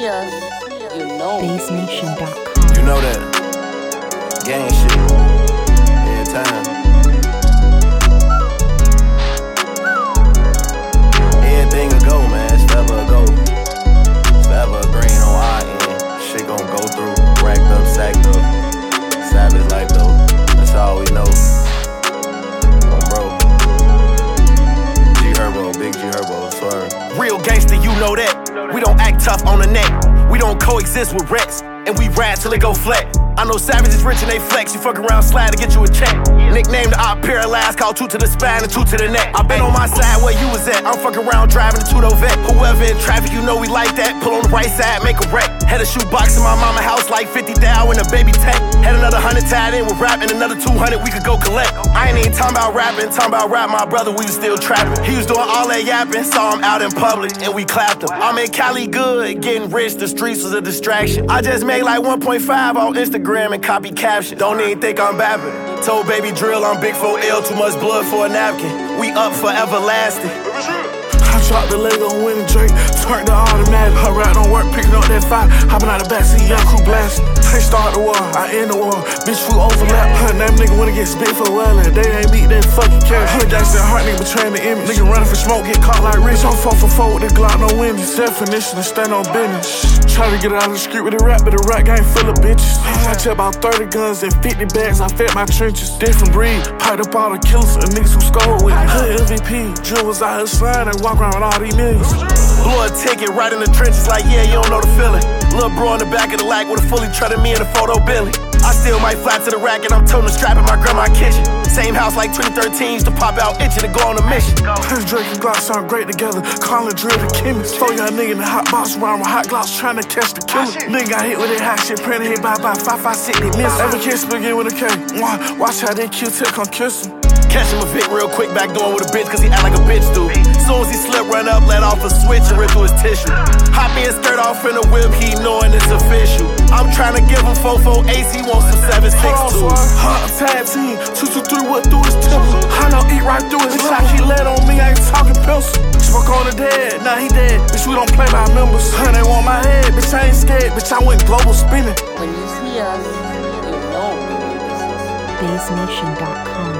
see us, you know. BaseNation.com. You know that gang shit every time. Everything will go, man. It's forever a go. It's forever a green on our end. Shit gon' go through. Racked up, sacked up. Savage life though. That's all we know. Bro. G Herbo, big G Herbo, swear. Real gangster, you know that. We don't act tough on the neck. We don't coexist with Rex. And we ride till it go flat. I know Savage is rich and they flex. You fuck around, slide to get you a check. Nicknamed the op paralyzed, called 2 to the spine and 2 to the neck. I been on my side where you was at. I'm fucking around driving a 2-door vet. Whoever in traffic, you know we like that. Pull on the right side, make a wreck. Had a shoe box in my mama house like 50 thou in a baby tank. Had another 100 tied in with rap and another 200 we could go collect. I ain't even talking about rapping, talking about rap. My brother, we was still trapping. He was doing all that yapping, saw him out in public and we clapped him. I'm in Cali good, getting rich. The streets was a distraction. I just made like 1.5 on Instagram and copy caption. Don't even think I'm bapping. Told baby drill I'm big 4L, too much blood for a napkin. We up for everlasting. I dropped the Lego in the Drake, turned the automatic. Her rap don't work, picking up that fire. Hopping out the backseat, young crew blasting. They start the war, I end the war. Bitch, we overlap. Her name nigga wanna get spit for a while, and they ain't meet that fucking cash. Her gangsta heart nigga betraying the image. Nigga running for smoke, get caught like Rich. I'm 4 for 4 with the Glock, no windows. Definition of stand on business. Try to get out of the street with the rap, but the rap game full of bitches. I check about 30 guns and 50 bags, I fed my trenches. Different breed, piped up all the killers and niggas who scored with me. Hood MVP, Drill was out here sliding, walk around with all these millions. Blew a ticket right in the trenches like, yeah, you don't know the feeling. Lil' bro in the back of the lack with a fully treaded me in a photo Billy. I still might fly to the rack and I'm toting the strap in my grandma's kitchen. Same house like 2013 used to pop out itching to go on a mission. His Drake and Glock sound great together, calling Drill the chemist. 4 young nigga in the hot box around with hot glocks trying to catch the killer. Nigga got hit with that hot shit, praying to hit by 556, they miss. Ever kiss begin with a K. Watch how they Q-Tip come kiss him. Catch him a Vic real quick, back doing with a bitch, cause he act like a bitch do. Soon as he slip, run up, let off a switch and rip through his tissue. Hop in, skirt off in the whip, he knowing it's official. I'm trying to give him 4-4 ace, he wants some 7-6-2. Tag team, 2-2-3, what through his temple. I know eat right through his shot, he let on me, I ain't talking pencil. Smoke on the dead, now he dead, bitch, we don't play by members. They want my head, bitch, I ain't scared, bitch, I went global spinning. When you see us, you know. BaseNation.com.